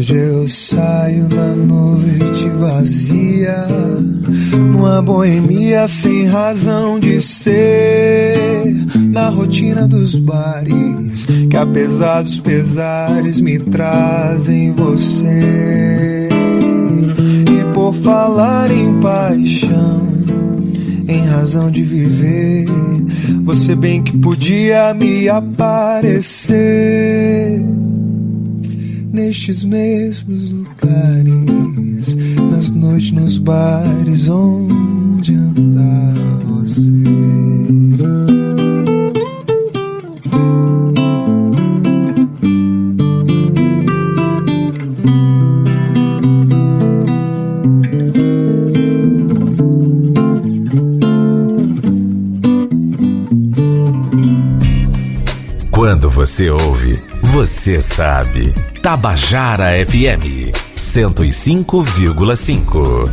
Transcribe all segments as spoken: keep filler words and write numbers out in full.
Hoje eu saio na noite vazia, numa boemia sem razão de ser, na rotina dos bares, que apesar dos pesares me trazem você. E por falar em paixão, em razão de viver, você bem que podia me aparecer nestes mesmos lugares, nas noites, nos bares onde anda você. Quando você ouve, você sabe. Tabajara F M cento e cinco vírgula cinco.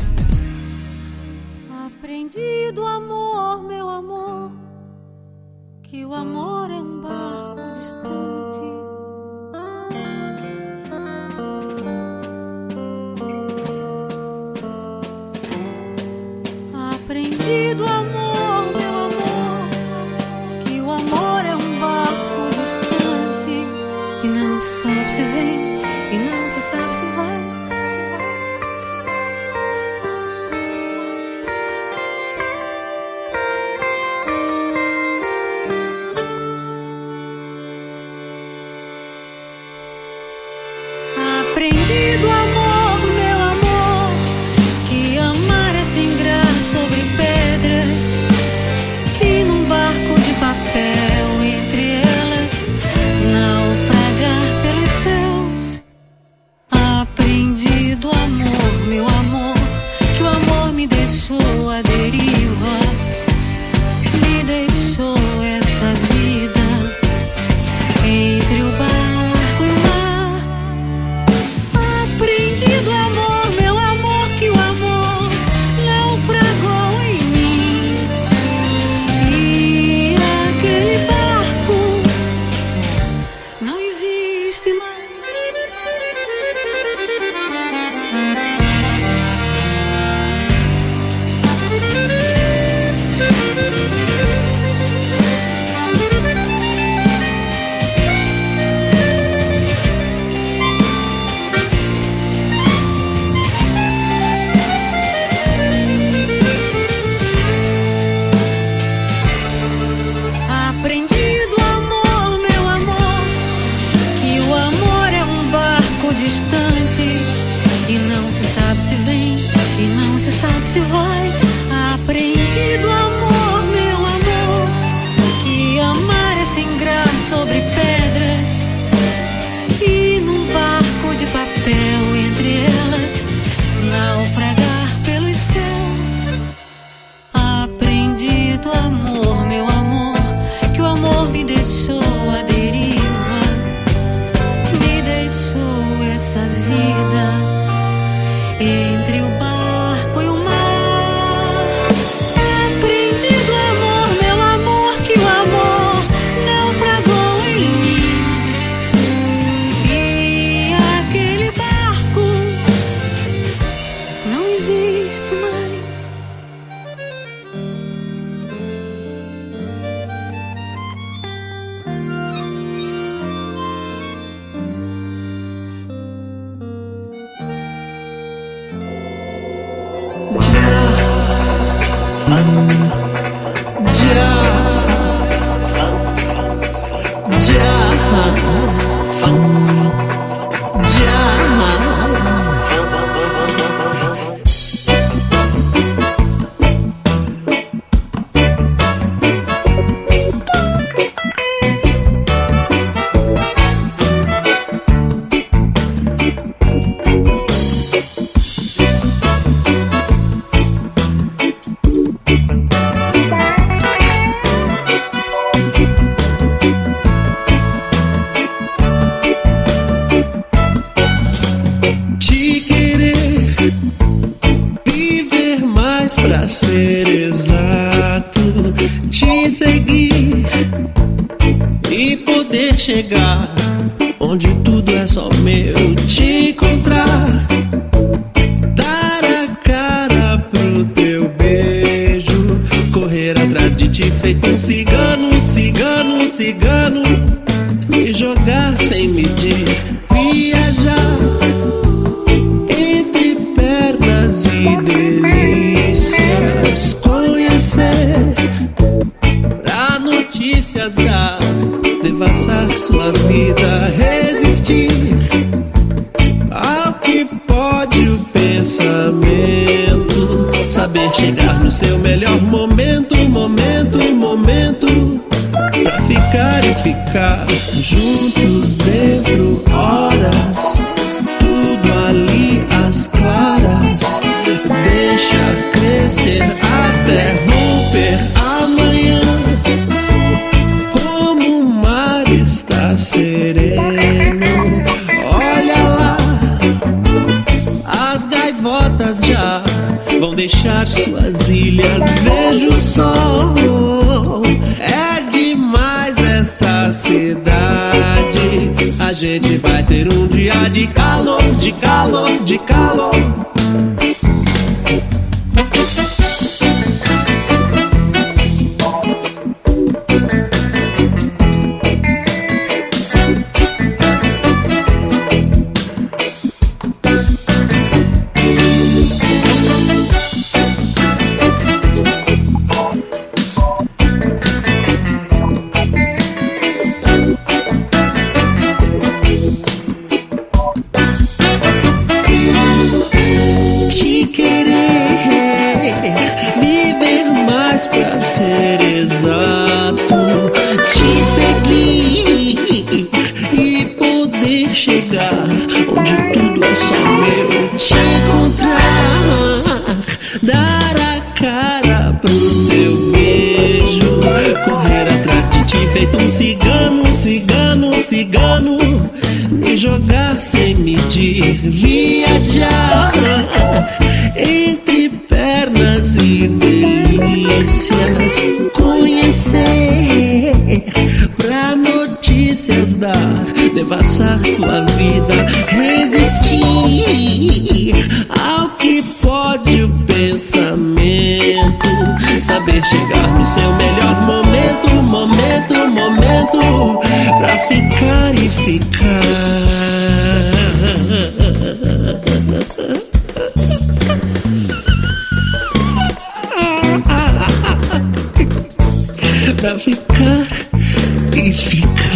Aprendi do amor, meu amor, que o amor é um barco distante. Aprendi do amor, meu amor, que o amor é um barco distante e não sabe se vem e não se sabe se vai, se vai, se vai. Aprendi do amor, meu amor, que amar é singrar sobre pedras e num barco de papel entre elas naufragar pelos céus. Aprendi do amor, meu amor, que o amor me deixou à deriva, me deixou essa vida entre o barco e o mar. Aprendi do amor, meu amor, que o amor naufragou em mim e aquele barco não existe mais. Aprendi do amor, meu amor, que o amor é um barco distante e não se sabe se vem e não se sabe se vai. Aprendi do amor, meu amor, que amar é singrar sobre pedras e num barco de papel entre elas naufragar pelos céus. Aprendi do amor, meu amor, que o amor me deixou à deriva, me deixou essa vida entre o barco e o mar. Aprendi do amor, meu amor, que o amor naufragou em mim e aquele barco não existe mais. Pra ser exato, te seguir e poder chegar onde tudo é só meu. Te cigano e jogar sem medir. Viajar entre pernas e delícias, conhecer pra notícias dar, devassar sua vida, resistir ao que pode o pensamento, saber chegar no seu melhor momento, momento, momento, pra ficar e ficar juntos dentro, horas, tudo ali às claras, deixa crescer até romper amanhã, como o mar está sereno, olha lá, as gaivotas já vão deixar suas ilhas, vejo o sol, é demais essa cidade, a gente vai ter um dia de calor, de calor, de calor. Pra ser exato, te seguir e poder chegar onde tudo é só meu, te encontrar, dar a cara pro teu beijo, correr atrás de ti feito um cigano, cigano, cigano, e jogar sem medir, viajar entre pernas e delícias, conhecer pra notícias dar, devassar sua vida, resistir ao que pode o pensamento, saber chegar no seu melhor momento, momento, momento, pra ficar e ficar. Pra ficar e ficar.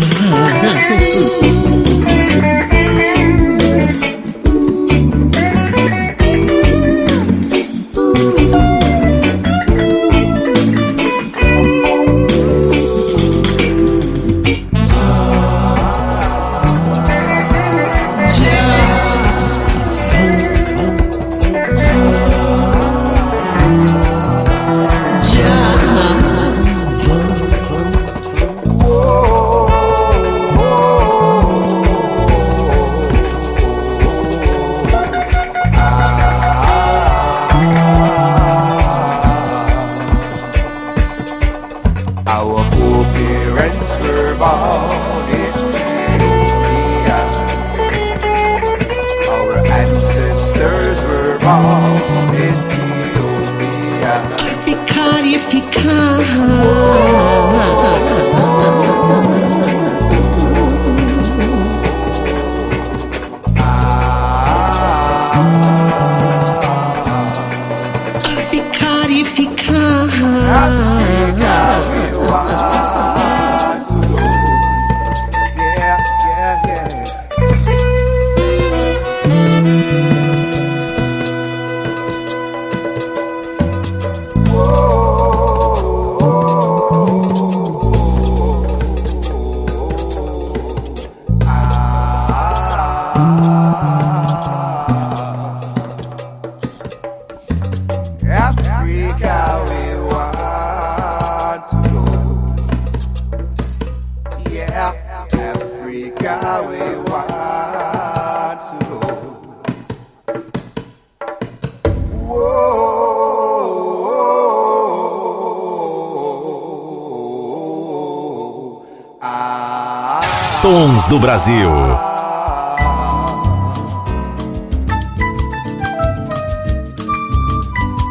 Tons do Brasil.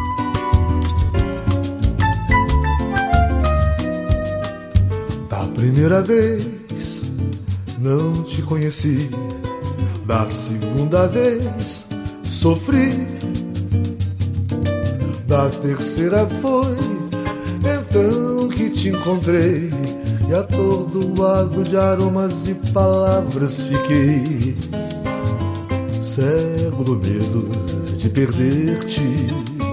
Tá primeira vez não te conheci, da segunda vez sofri, da terceira foi então que te encontrei, e atordoado de aromas e palavras fiquei, cego do medo de perder-te.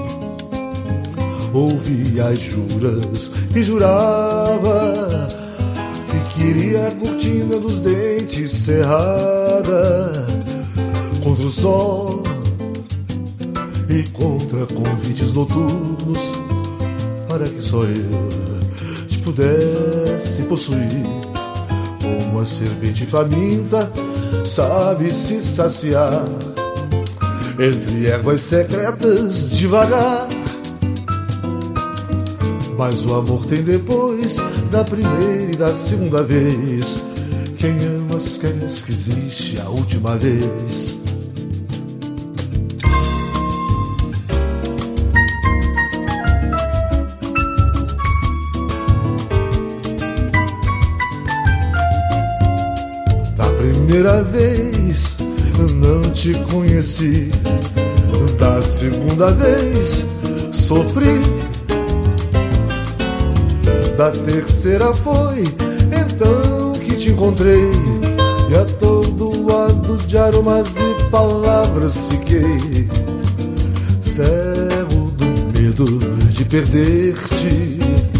Ouvi as juras e jurava que queria a cortina dos dentes cerrada contra o sol e contra convites noturnos, para que só eu te pudesse possuir. Como a serpente faminta sabe se saciar entre ervas secretas devagar. Mas o amor tem depois da primeira e da segunda vez. Quem ama se esquece que existe a última vez. Da primeira vez não te conheci, da segunda vez sofri, da terceira foi então que te encontrei, e atordoado de aromas e palavras fiquei, cego do medo de perder-te.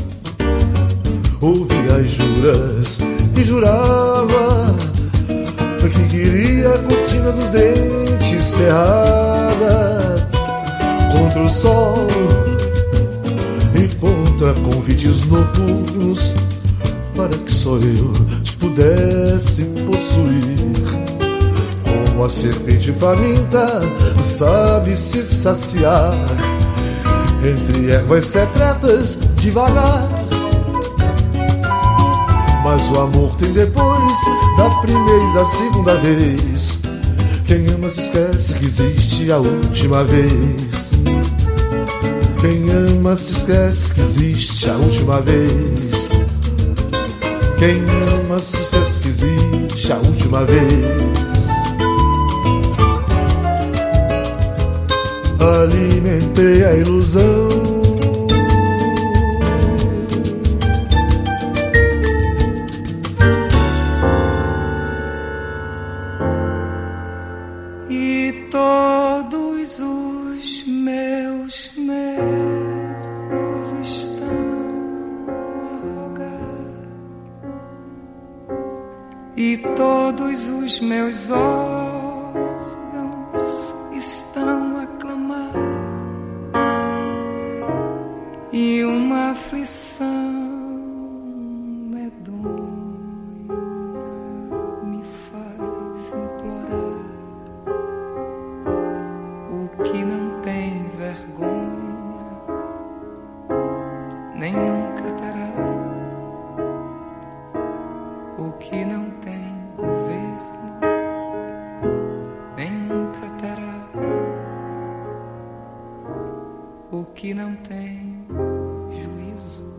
Ouvi as juras e jurava que queria a cortina dos dentes cerrada contra o sol e contra convites noturnos, para que só eu te pudesse possuir. Como a serpente faminta sabe se saciar entre ervas secretas devagar. Mas o amor tem depois da primeira e da segunda vez. Quem ama se esquece que existe a última vez. Quem ama se esquece que existe a última vez. Quem ama se esquece que existe a última vez. Alimentei a ilusão e todos os meus nervos estão a rogar, e todos os meus órgãos estão a clamar, e uma aflição medonha me faz implorar o que não tem vergonha, nem nunca terá, o que não tem governo, nem nunca terá, o que não tem juízo.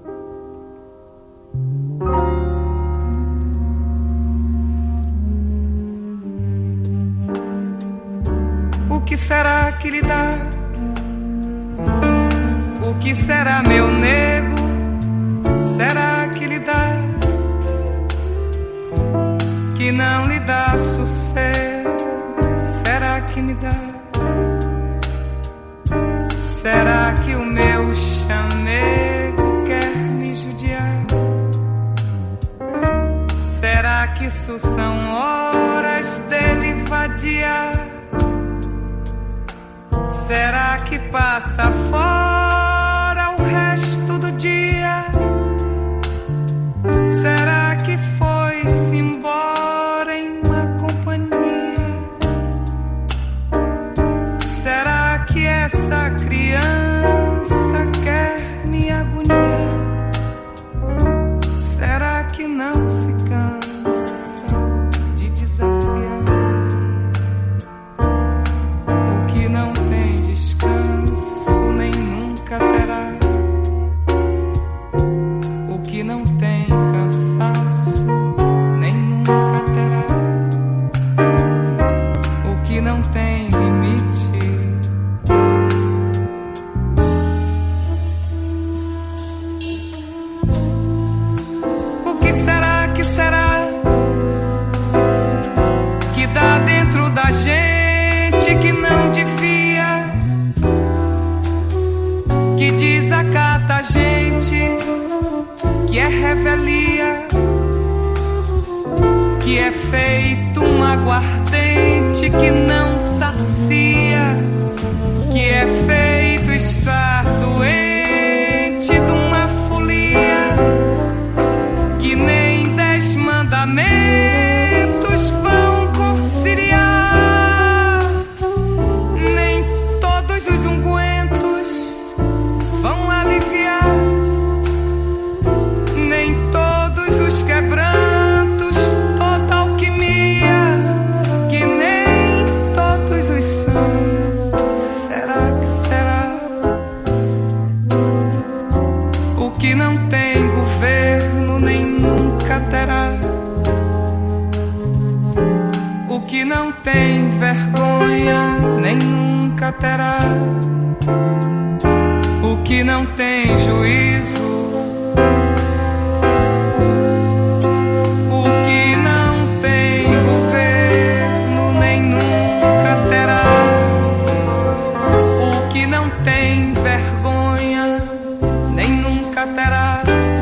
O que será que lhe dá? O que será, meu nego? Será que lhe dá? Que não lhe dá sossego? Será que me dá? Será que o meu chamego quer me judiar? Será que isso são horas dele vadiar? Será que passa fora o resto do dia? Será que foi-se embora em uma companhia? Será que essa criança quer minha agonia? Será que não se cansa de desafiar o que não tem descanso nem nunca terá? gente que não devia, que desacata a gente, que é revelia, que é feito um aguardente que não sacia, que é feito estar doente de uma folia, que nem dez mandamentos vão conciliar, nem todos os ungüentos vão aliviar, nem todos os quebrantos, toda alquimia, que nem todos os santos. Será que será? O que não tem governo nem nunca terá, o que não tem vergonha nem nunca terá, o que não tem juízo, o que não tem governo nem nunca terá, o que não tem vergonha nem nunca terá,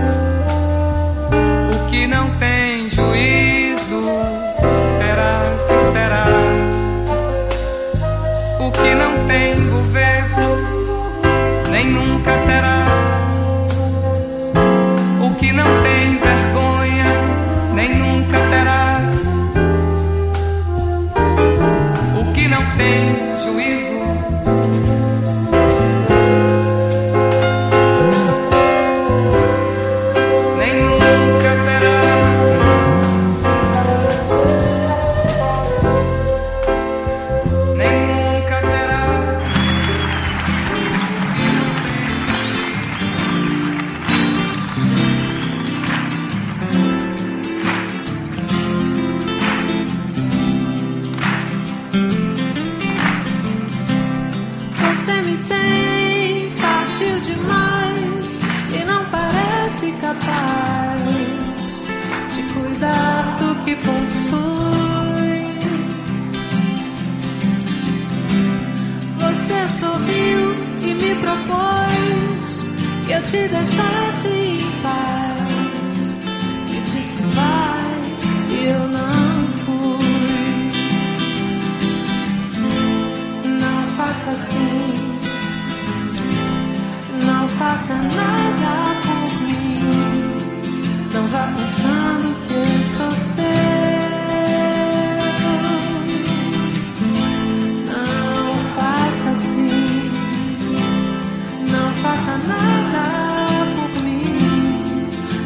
o que não tem juízo. Será que será? O que não tem governo nem nunca terá, o que não tem vergonha nem nunca terá, o que não tem juízo. Nem nunca terá, nem nunca terá. Você me tem fácil demais e não parece capaz de cuidar do que possui. Você sorriu e me propôs que eu te deixasse em paz, e disse vai, e eu não fui. Não faça assim, não faça nada por mim, não vá pensando que eu sou seu. Não faça assim, não faça nada por mim,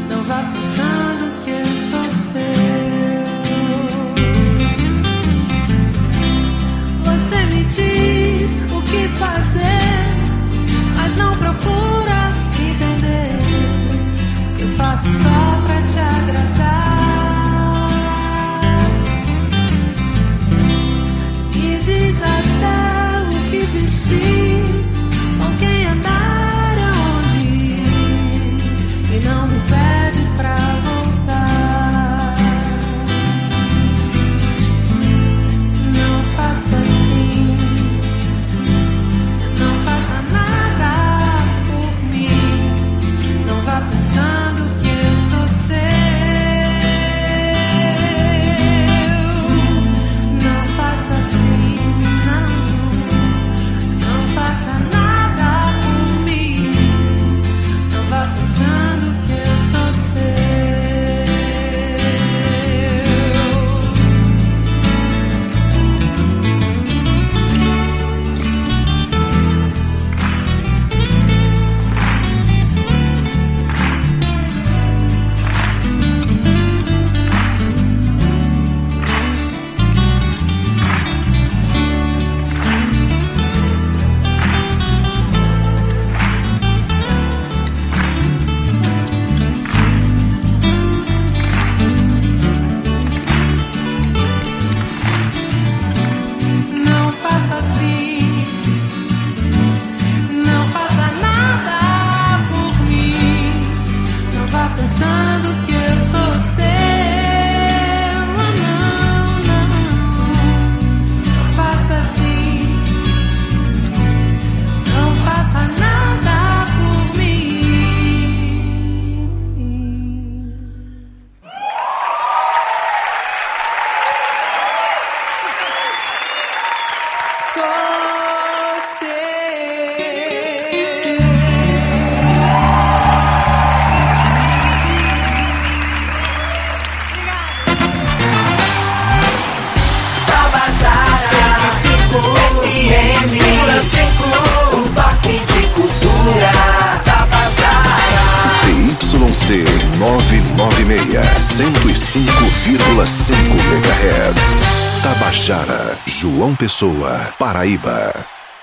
C novecentos e noventa e seis, cento e cinco vírgula cinco megahertz. Tabajara, João Pessoa, Paraíba.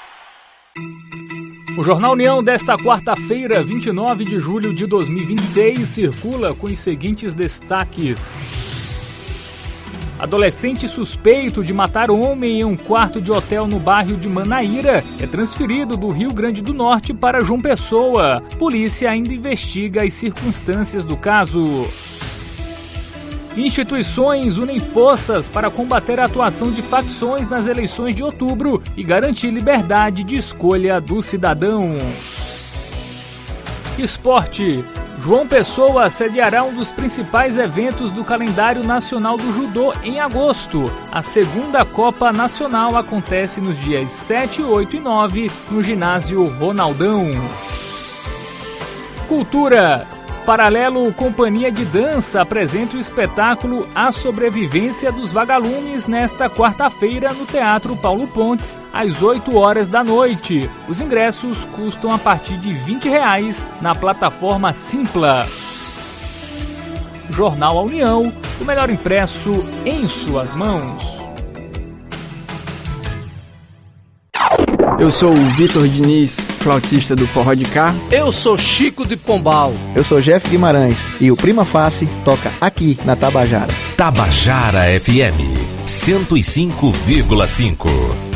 O Jornal União desta quarta-feira, vinte e nove de julho de dois mil e vinte e seis, circula com os seguintes destaques. Adolescente suspeito de matar homem em um quarto de hotel no bairro de Manaíra é transferido do Rio Grande do Norte para João Pessoa. Polícia ainda investiga as circunstâncias do caso. Instituições unem forças para combater a atuação de facções nas eleições de outubro e garantir liberdade de escolha do cidadão. Esporte. João Pessoa sediará um dos principais eventos do calendário nacional do judô em agosto. A segunda Copa Nacional acontece nos dias sete, oito e nove no ginásio Ronaldão. Cultura. Paralelo Companhia de Dança apresenta o espetáculo A Sobrevivência dos Vagalumes nesta quarta-feira no Teatro Paulo Pontes, às oito horas da noite. Os ingressos custam a partir de vinte reais na plataforma Simpla. Jornal A União, o melhor impresso em suas mãos. Eu sou o Vitor Diniz, flautista do Forró de Cá. Eu sou Chico de Pombal. Eu sou Jeff Guimarães e o Prima Face toca aqui na Tabajara. Tabajara F M cento e cinco vírgula cinco.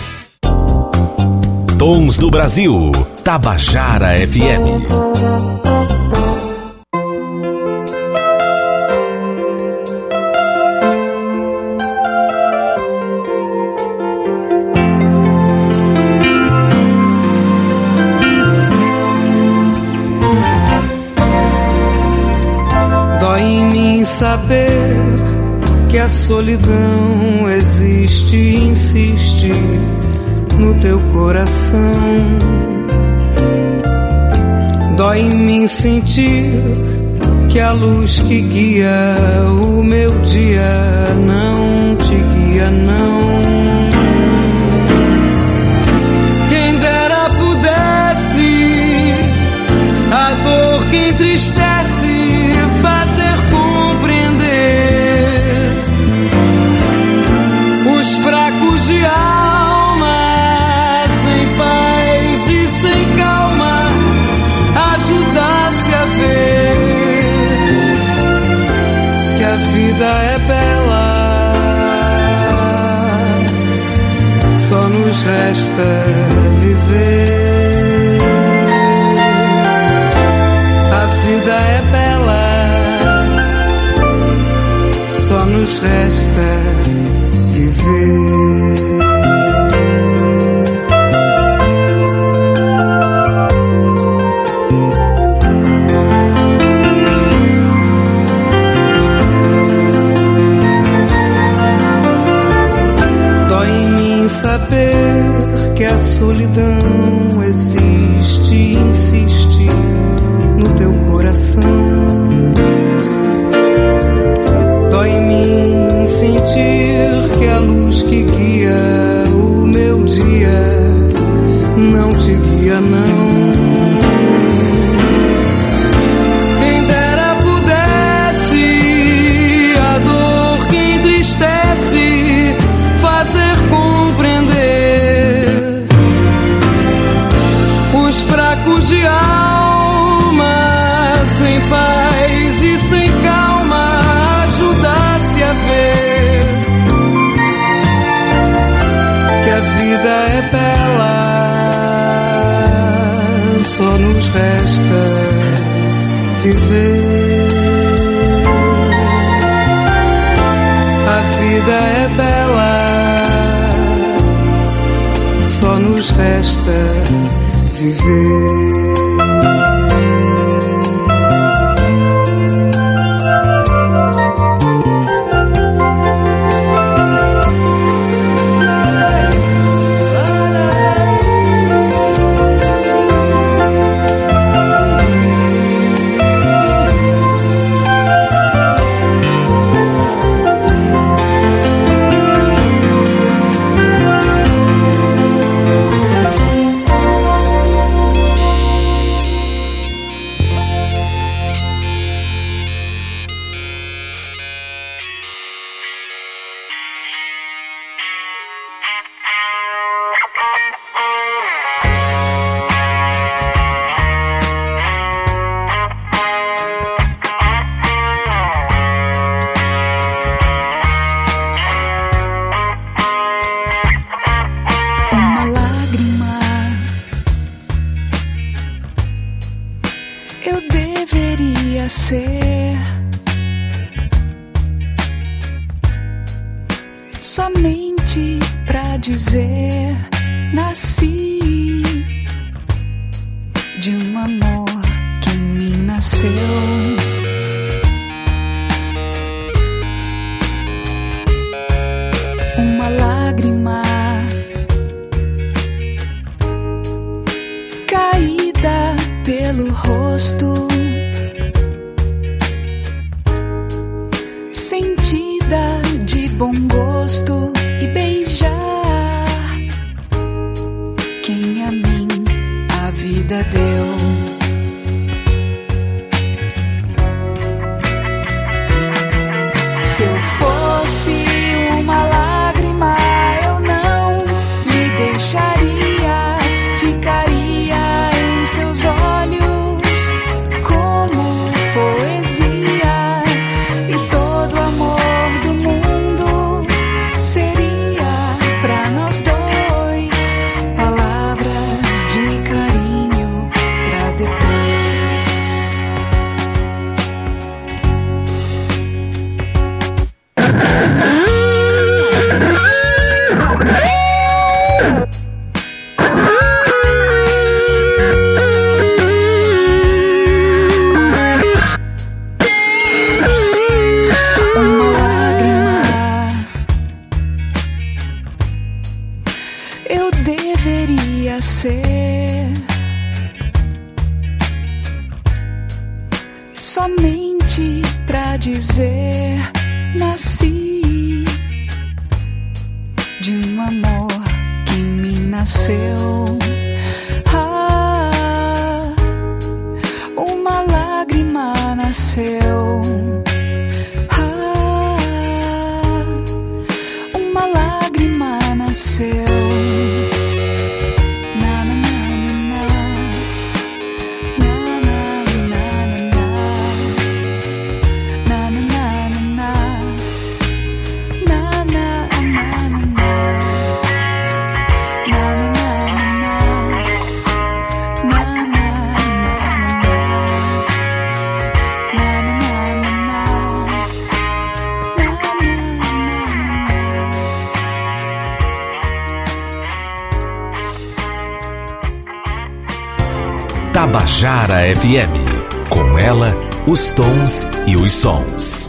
Tons do Brasil, Tabajara F M. Saber que a solidão existe e insiste no teu coração. Dói em mim sentir que a luz que guia o meu dia não te guia, não. Quem dera pudesse a dor que entristece fazer os fracos de alma, sem paz e sem calma, ajudasse a ver que a vida é bela, só nos resta viver. A vida é bela, só nos resta viver. Dói em mim saber que a solidão existe e insiste no teu coração. Dói em mim sentir que a luz que guia o meu dia não te guia, não. Quem dera pudesse a dor que entristece fazer compreender os fracos de alma, sem paz e sem calma, ajudasse a ver que a vida é bela, só nos resta viver. A vida é bela, só nos resta viver. somente pra dizer nasci de um amor que em mim nasceu. Uma lágrima caída pelo rosto, sentida de bom gosto, e beijar quem a mim a vida deu. Se eu fosse uma lágrima, eu não lhe deixaria, ficaria em seus olhos como poesia, e todo amor do mundo seria pra nós dois palavras de carinho pra depois. Uma lágrima eu deveria ser, somente pra dizer nasci de um amor que em mim nasceu. Ah, uma lágrima nasceu. Ah, uma lágrima nasceu. Na, na, na, na, na, na, na, na, na, na, na, na, na, na, na, na, Tabajara F M. Com ela, os tons e os sons.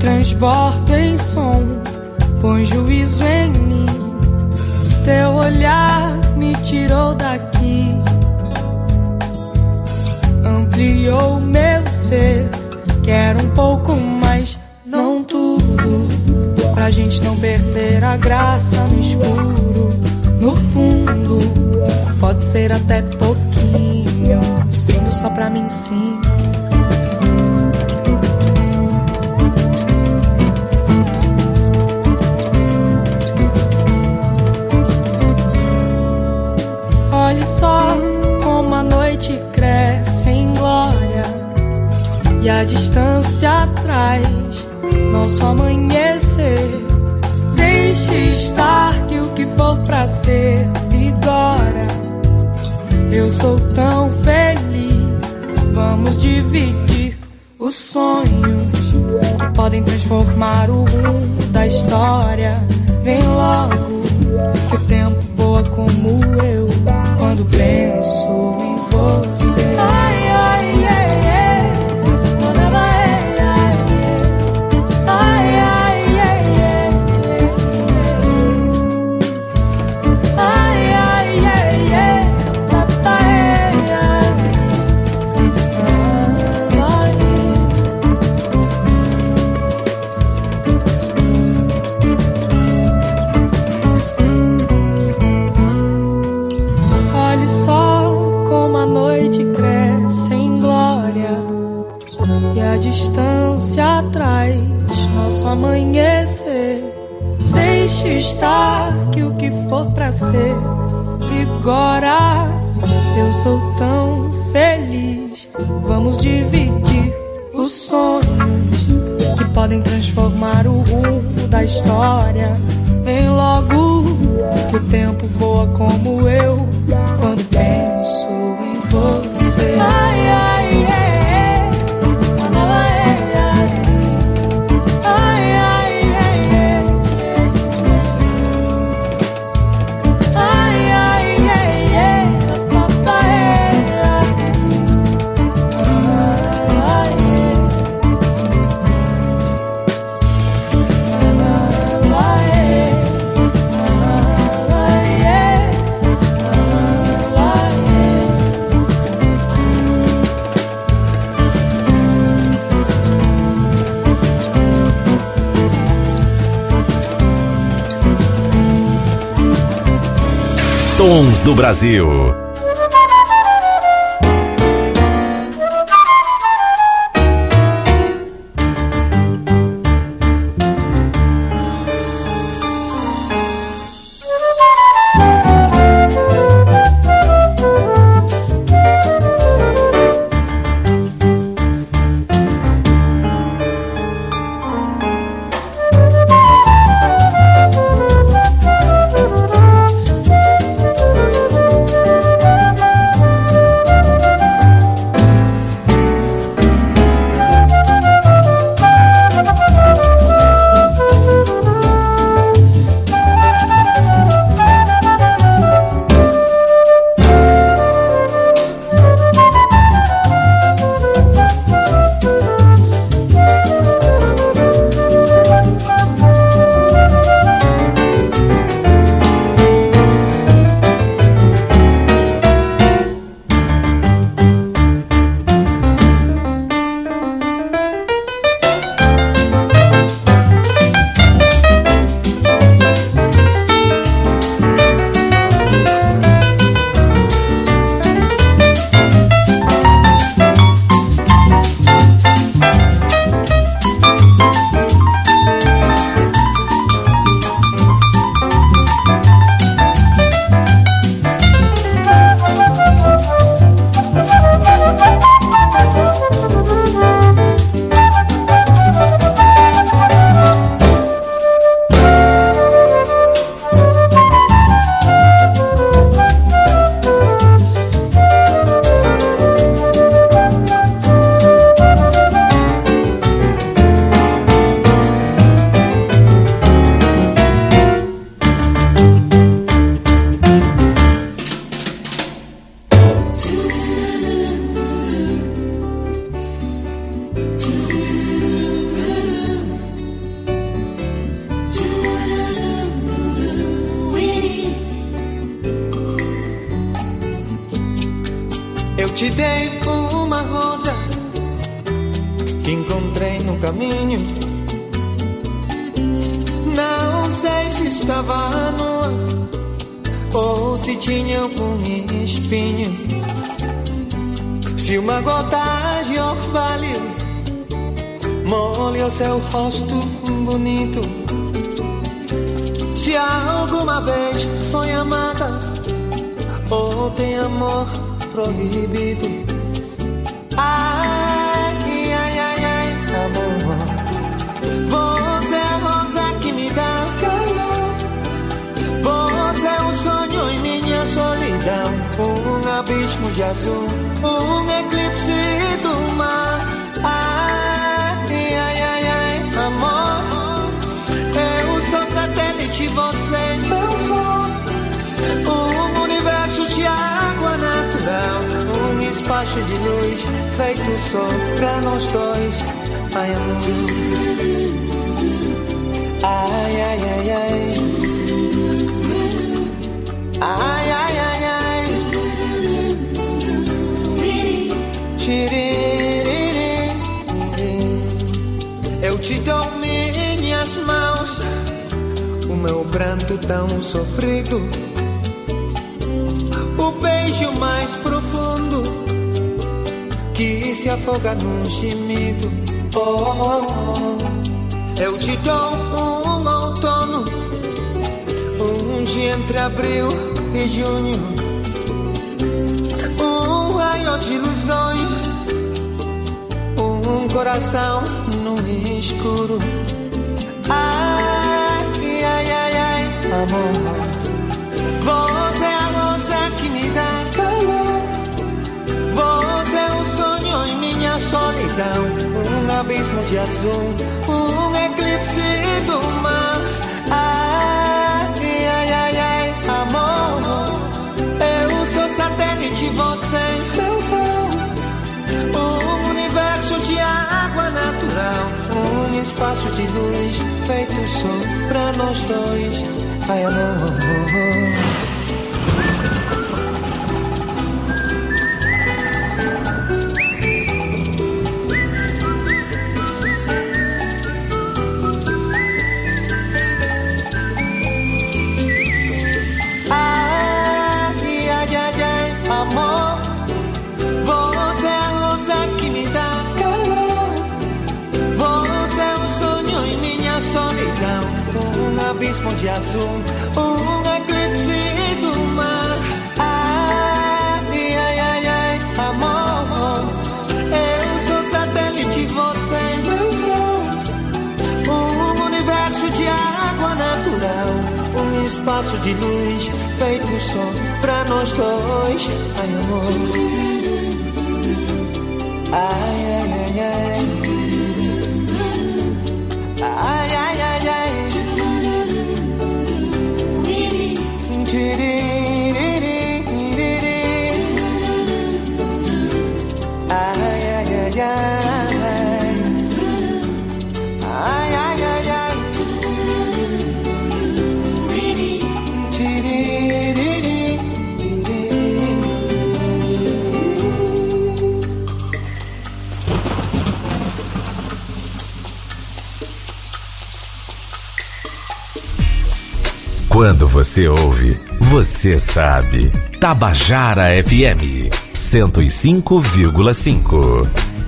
transbordo em som, põe juízo em mim. Teu olhar me tirou daqui, ampliou meu ser. Quero um pouco mais, não tudo, pra gente não perder a graça no escuro. No fundo, pode ser até pouquinho, sendo só pra mim sim. Olhe só como a noite cresce em glória e a distância traz nosso amanhecer. Deixe estar que o que for pra ser vigora. Eu sou tão feliz, vamos dividir os sonhos que podem transformar o rumo da história. Vem logo, que o tempo voa como eu quando penso em você. Ai, ai, ai, ai. Ai, ai, ai, ai. Ai, ai, ai, ai. Papai, ai. Olhe só como a noite cresce em glória e a distância atrás nosso amanhecer. Deixe estar que o que for pra ser vigora. Eu sou tão feliz, vamos dividir os sonhos que podem transformar o rumo da história. Vem logo, que o tempo voa como eu quando penso em você. Ai, ai, ai, ai. Ai, ai, ai, ai. Ai, ai, ai, ai. Papai, ai. Tons do Brasil. Ai, te dei uma rosa que encontrei no caminho. Não sei se estava nua ou se tinha algum espinho. Se uma gota de orvalho molha o seu rosto bonito, se alguma vez foi amada ou tem amor proibido. Ai, ai, ai, ai, amor, você é a rosa que me dá calor. Você é um sonho em minha solidão, um abismo de azul, um eclipse do mar. Ai, ai, ai, ai, amor, eu sou satélite, você meu sol, um universo de água natural, um espaço de luz feito só pra nós dois. Ai, amor, ai, ai, ai, ai, ai, ai, ai, ai, tiririri. Eu te dou minhas mãos, o meu pranto tão sofrido, o beijo mais profundo que se afoga num gemido. Oh, oh, oh. Eu te dou um outono, um dia entre abril e junho, um raio de ilusões, um coração no escuro. Ai, ai, ai, ai, amor, você é a rosa que me dá calor. Você é um sonho em minha solidão, um abismo de azul, um eclipse do mar. Ai, ai, ai, ai, amor, eu sou satélite, você meu sol, um universo de água natural, um espaço de luz feito só pra nós dois. Ai, amor, de azul, um eclipse do mar. Ai, ai, ai, ai, amor, eu sou satélite, você meu sol, um universo de água natural, um espaço de luz feito só pra nós dois. Ai, amor, ai, ai, ai, ai, ai, ai, ai, ai. Quando você ouve, você sabe. Tabajara F M cento e cinco vírgula cinco.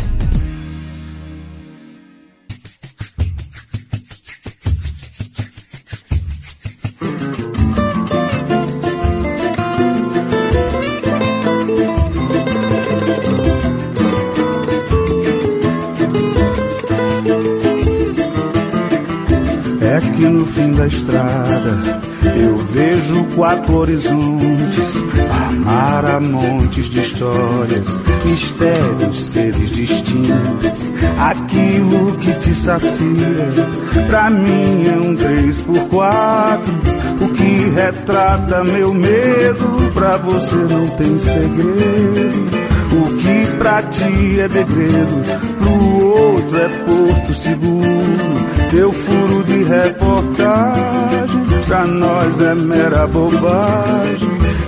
É que no fim da estrada eu vejo quatro horizontes, amar a montes de histórias, mistérios, seres distintos. Aquilo que te sacia, pra mim é um três por quatro. O que retrata meu medo, pra você não tem segredo. O que pra ti é degredo, pro outro é porto seguro. Teu furo de reportagem, pra nós é mera bobagem.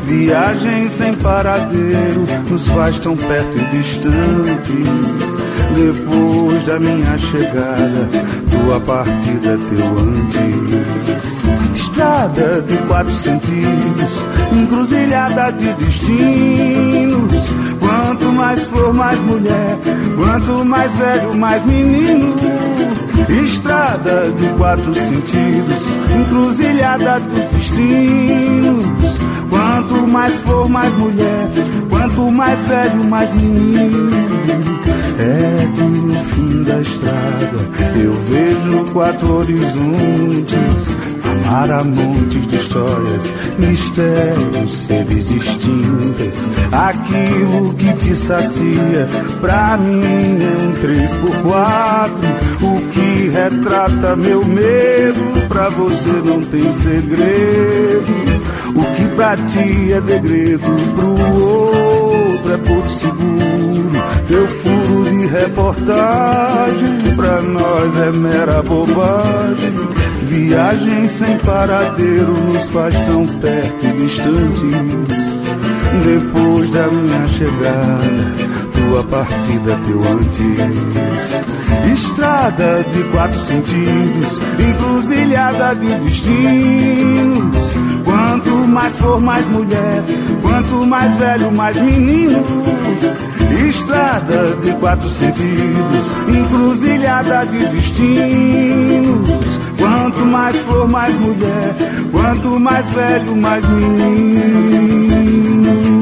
Viagem sem paradeiro nos faz tão perto e distantes. Depois da minha chegada, tua partida, teu antes. Estrada de quatro sentidos, encruzilhada de destinos. Quanto mais flor, mais mulher. Quanto mais velho, mais menino. Estrada de quatro sentidos, encruzilhada de destinos. Quanto mais flor, mais mulher. Quanto mais velho, mais menino. É que no fim da estrada eu vejo quatro horizontes. Amar a montes de histórias, mistérios, seres distintas. Aquilo que te sacia, pra mim é um três por quatro. O que retrata meu medo, pra você não tem segredo. O que pra ti é degredo, pro outro é por seguro. Teu furo de reportagem, pra nós é mera bobagem. Viagem sem paradeiro nos faz tão perto e distantes. Depois da minha chegada, tua partida, teu antes. Estrada de quatro sentidos, encruzilhada de destinos. Quanto mais for, mais mulher. Quanto mais velho, mais menino. Estrada de quatro sentidos, encruzilhada de destinos. Quanto mais flor, mais mulher. Quanto mais velho, mais menino.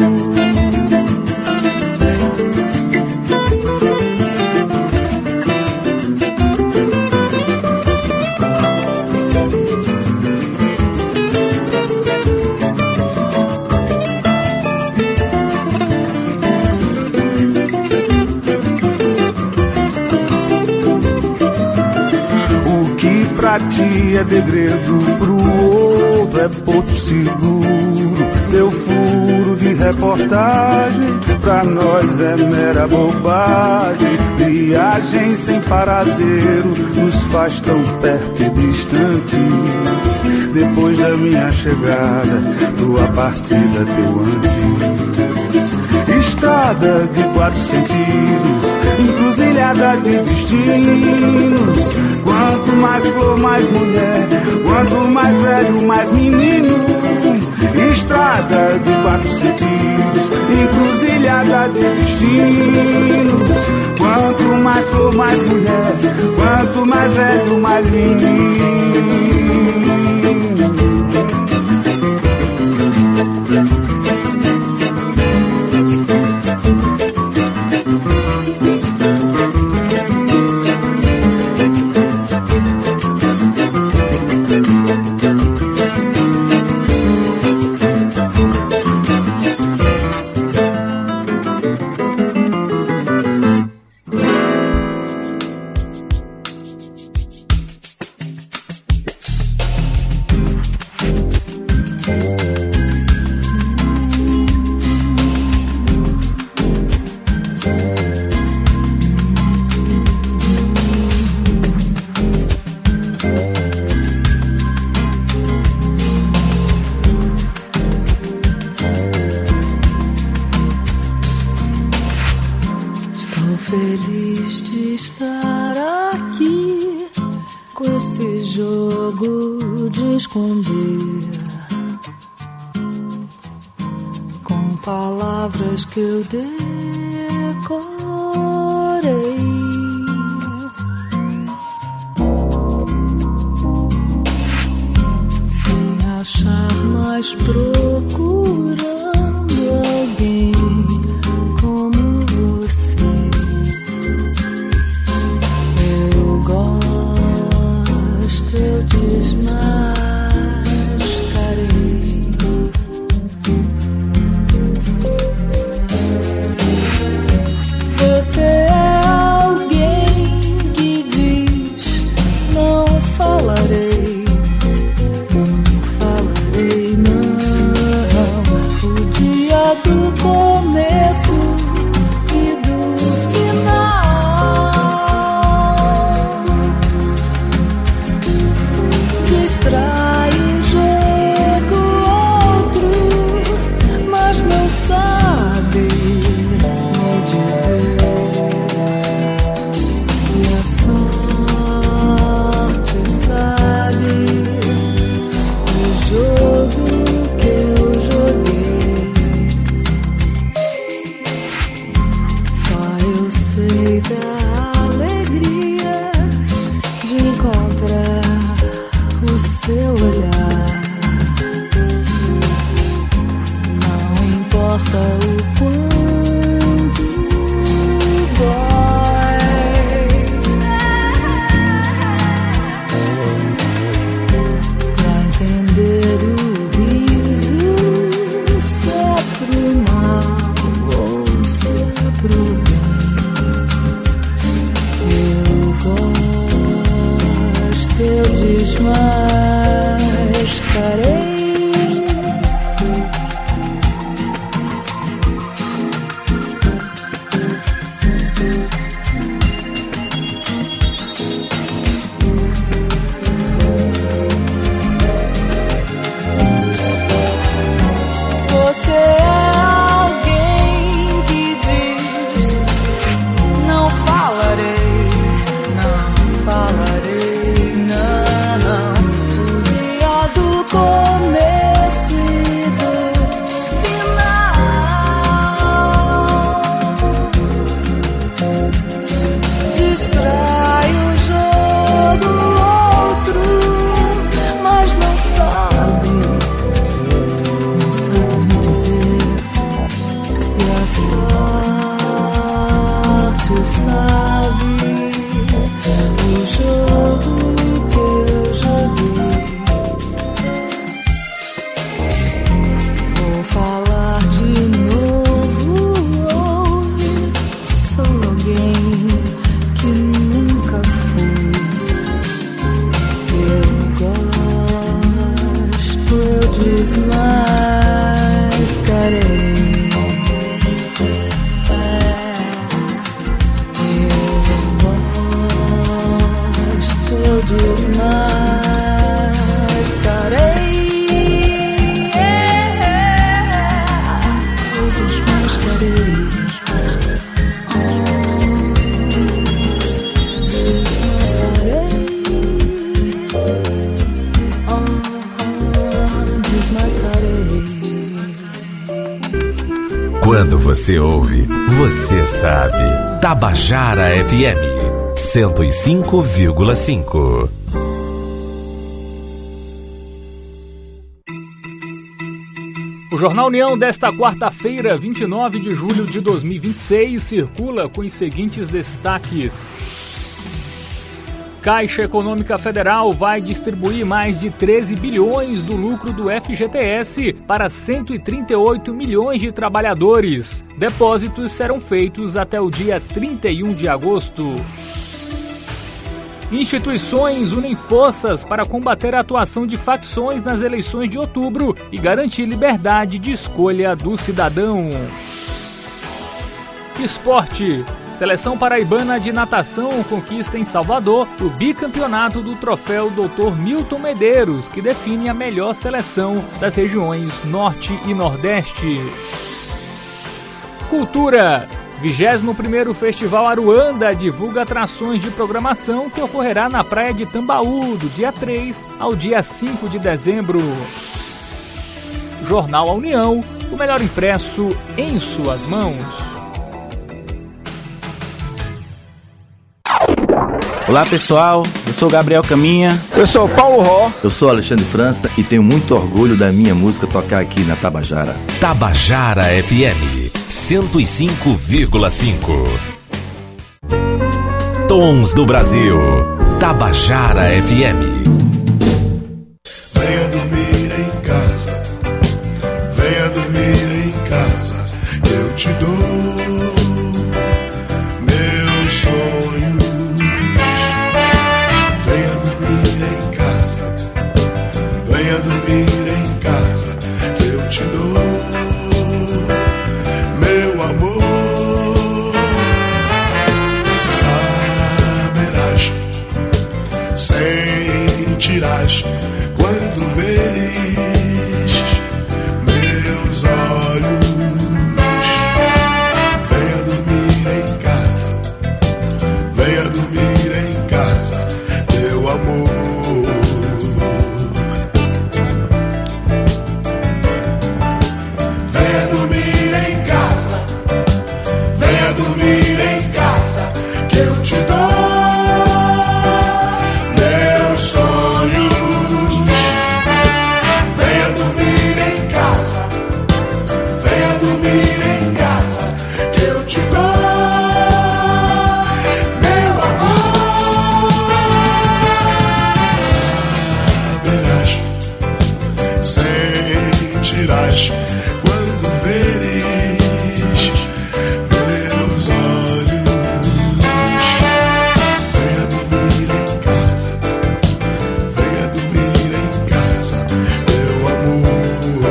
Pra ti é degredo, pro outro é porto seguro. Teu furo de reportagem, pra nós é mera bobagem. Viagem sem paradeiro nos faz tão perto e distantes. Depois da minha chegada, tua partida, teu antes. Estrada de quatro sentidos, encruzilhada de destinos. Quanto mais flor, mais mulher. Quanto mais velho, mais menino. Estrada de quatro sentidos, encruzilhada de destinos. Quanto mais flor, mais mulher. Quanto mais velho, mais menino. Feliz de estar aqui com esse jogo de esconder, com palavras que eu decorei, sem achar mais, procurando alguém como você. Eu desmascarei. Você é alguém que diz: não falarei, não falarei, não. desmascarei. Eu desmascarei. Eu desmascarei. Quando você ouve, você sabe. Tabajara F M cento e cinco vírgula cinco. O Jornal União desta quarta-feira, vinte e nove de julho de dois mil e vinte e seis, circula com os seguintes destaques. Caixa Econômica Federal vai distribuir mais de treze bilhões do lucro do F G T S para cento e trinta e oito milhões de trabalhadores. Depósitos serão feitos até o dia trinta e um de agosto. Instituições unem forças para combater a atuação de facções nas eleições de outubro e garantir liberdade de escolha do cidadão. Esporte. Seleção paraibana de natação conquista em Salvador o bicampeonato do troféu doutor Milton Medeiros, que define a melhor seleção das regiões Norte e Nordeste. Cultura. vigésimo primeiro Festival Aruanda divulga atrações de programação que ocorrerá na praia de Tambaú, do dia três ao dia cinco de dezembro. Jornal A União, o melhor impresso em suas mãos. Olá pessoal, eu sou Gabriel Caminha. Eu sou Paulo Ró. Eu sou Alexandre França e tenho muito orgulho da minha música tocar aqui na Tabajara. Tabajara F M cento e cinco vírgula cinco. Tons do Brasil. Tabajara F M. Venha dormir em casa, venha dormir em casa, eu te dou meus sonhos. Venha dormir em casa, venha dormir em casa, que eu te dou meu amor. Saberás, sentirás quando veres meus olhos. Venha dormir em casa, venha dormir em casa, meu amor. Venha dormir em casa, venha dormir em casa, que eu te dou meus sonhos. Venha dormir em casa, venha dormir em casa, que eu te dou meu amor. Saberás, sentirás quando veres meus olhos. Venha dormir em casa, venha dormir em casa, meu amor.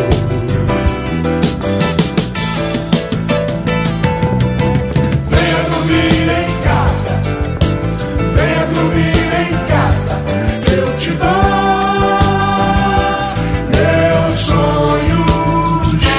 Venha dormir em casa, venha dormir em casa, que eu te dou meus sonhos.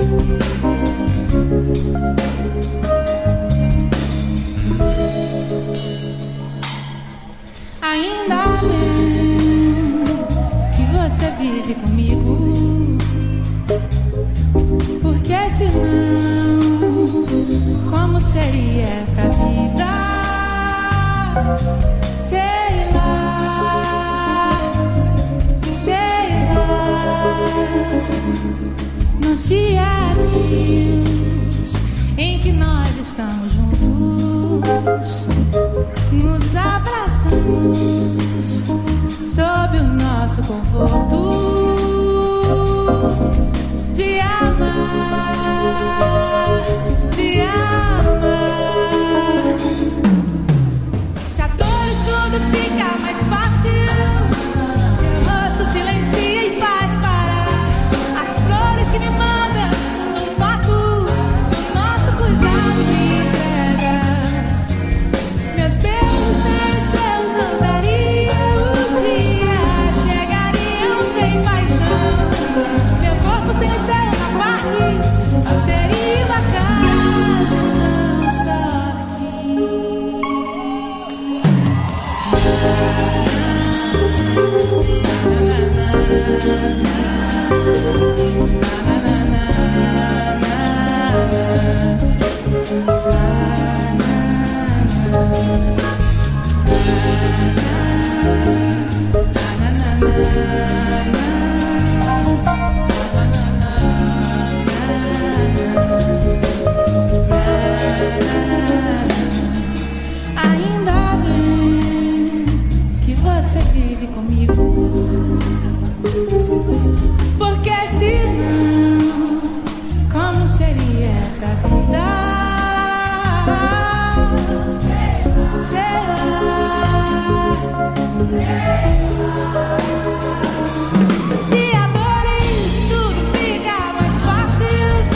Ainda bem que você vive comigo, porque senão como seria esta vida? Sei lá, sei lá. Nos dias rios em que nós estamos juntos, nos abraçamos sob o nosso conforto.